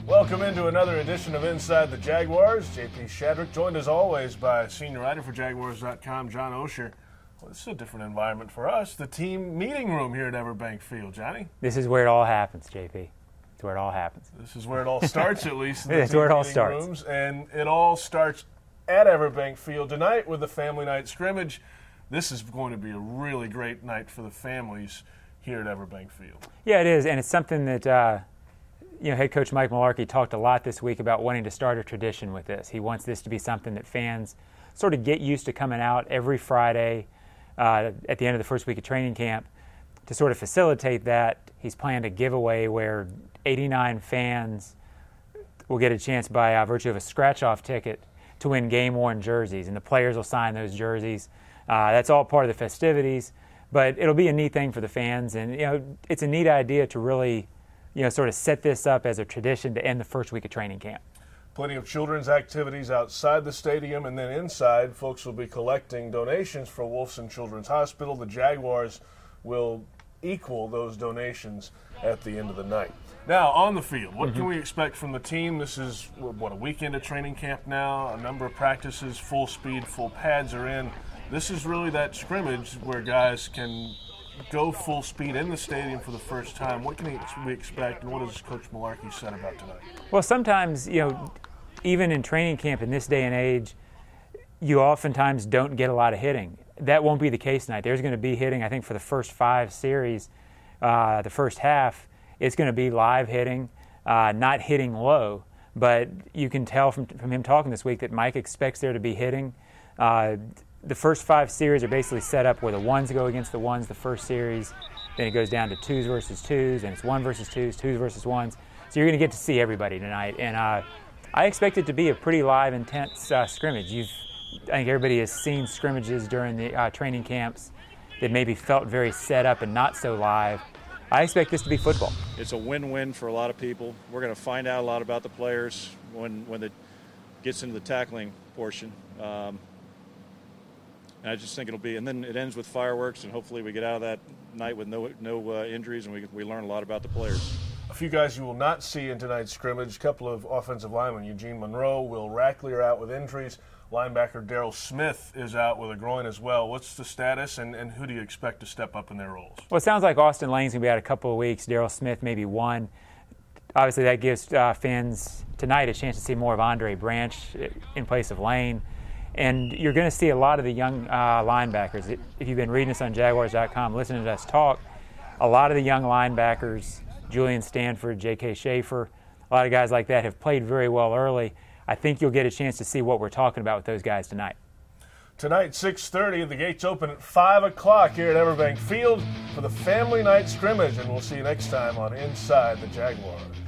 Welcome into another edition of Inside the Jaguars. JP Shadrick, joined as always by senior writer for Jaguars.com, John Osher. Well, this is a different environment for us, the team meeting room here at Everbank Field. Johnny? This is where it all happens, JP. It's where it all happens. This is where it all starts, at least. In the It's where it all starts. Rooms, and it all starts at Everbank Field tonight with the family night scrimmage. This is going to be a really great night for the families here at Everbank Field. Yeah, it is, and it's something that head coach Mike Mularkey talked a lot this week about wanting to start a tradition with this. He wants this to be something that fans sort of get used to coming out every Friday at the end of the first week of training camp. To sort of facilitate that, he's planned a giveaway where 89 fans will get a chance by virtue of a scratch-off ticket to win game-worn jerseys, and the players will sign those jerseys. That's all part of the festivities. But it'll be a neat thing for the fans, and it's a neat idea to really, sort of set this up as a tradition to end the first week of training camp. Plenty of children's activities outside the stadium, and then inside, folks will be collecting donations for Wolfson Children's Hospital. The Jaguars will equal those donations at the end of the night. Now, on the field, what can we expect from the team? This is, a weekend of training camp now, a number of practices, full speed, full pads are in. This is really that scrimmage where guys can go full speed in the stadium for the first time. What can we expect, and what has Coach Mularkey said about tonight? Well, sometimes, even in training camp in this day and age, you oftentimes don't get a lot of hitting. That won't be the case tonight. There's going to be hitting, I think, for the first 5 series, the first half. It's going to be live hitting, not hitting low. But you can tell from him talking this week that Mike expects there to be hitting. The first 5 series are basically set up where the ones go against the ones the first series. Then it goes down to 2s versus 2s, and it's 1 versus 2s, 2s versus 1s. So you're going to get to see everybody tonight. And I expect it to be a pretty live, intense scrimmage. I think everybody has seen scrimmages during the training camps that maybe felt very set up and not so live. I expect this to be football. It's a win-win for a lot of people. We're going to find out a lot about the players when it gets into the tackling portion. And I just think it'll be, and then it ends with fireworks, and hopefully we get out of that night with no injuries, and we learn a lot about the players. A few guys you will not see in tonight's scrimmage. A couple of offensive linemen, Eugene Monroe, Will Rackley are out with injuries. Linebacker Daryl Smith is out with a groin as well. What's the status, and who do you expect to step up in their roles? Well, it sounds like Austin Lane's going to be out a couple of weeks. Daryl Smith maybe 1. Obviously, that gives fans tonight a chance to see more of Andre Branch in place of Lane. And you're going to see a lot of the young linebackers. If you've been reading us on Jaguars.com, listening to us talk, a lot of the young linebackers, Julian Stanford, J.K. Schaefer, a lot of guys like that have played very well early. I think you'll get a chance to see what we're talking about with those guys tonight. Tonight, 6:30, the gates open at 5 o'clock here at Everbank Field for the family night scrimmage, and we'll see you next time on Inside the Jaguars.